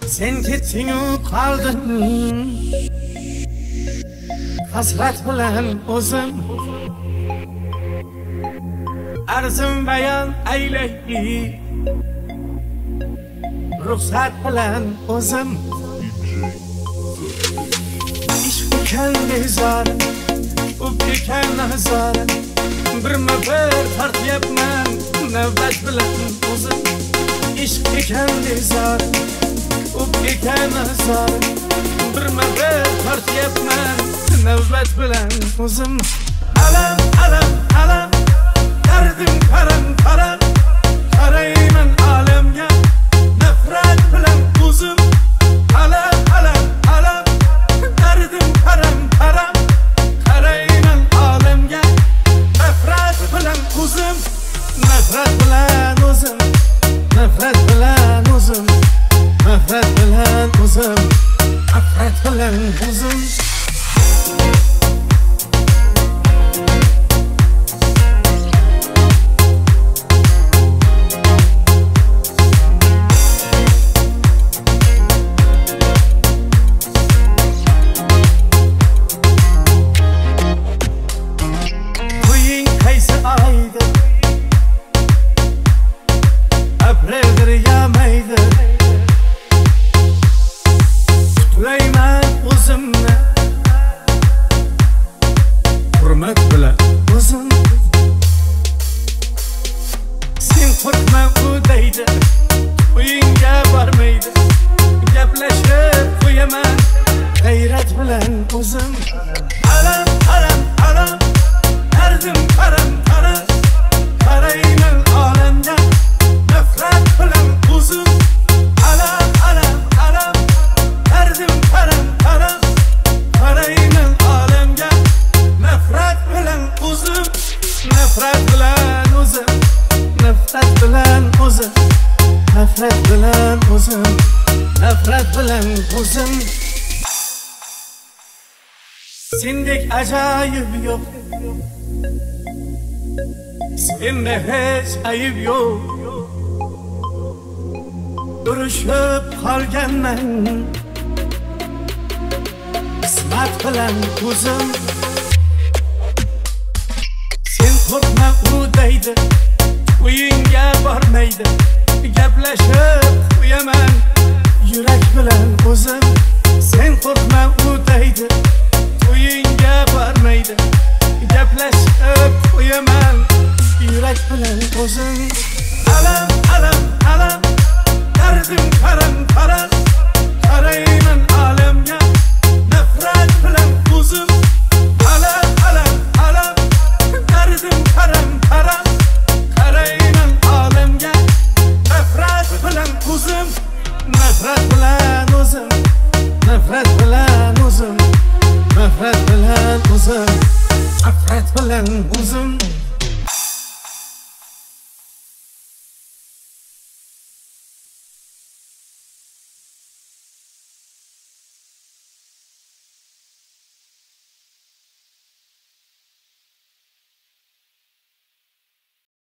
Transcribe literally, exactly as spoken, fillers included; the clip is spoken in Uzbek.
Sen ketding-u qolding hasrat bilan o'zim arzim bayon aylaydi ruxsat bilan o'zim ish ekan bezor u ekan nazar birma bir tortyapman navbat bilan o'zim ish ekan bezor u ekan nazar birma bir tortyapman navbat bilan o'zim alam alam alam derdim karam karam karayman alamga nafrat bilan o'zim alam alam alam derdim karam karam karayman alamga nafrat bilan o'zim nafrat bilan o'zim nafrat bilan o'zim nafrat bilan o'zim nafrat bilan o'zim Sendek ajoyib yo'q senda hech ayib yo'q durishib qolganman qismat bilan o'zim sen qo'rqma u deydi uyingga bormaydi gaplashib qo'yaman yurak bilan o'zim